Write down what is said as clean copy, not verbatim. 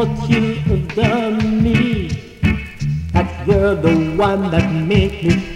what you have done me. That you're the one that make me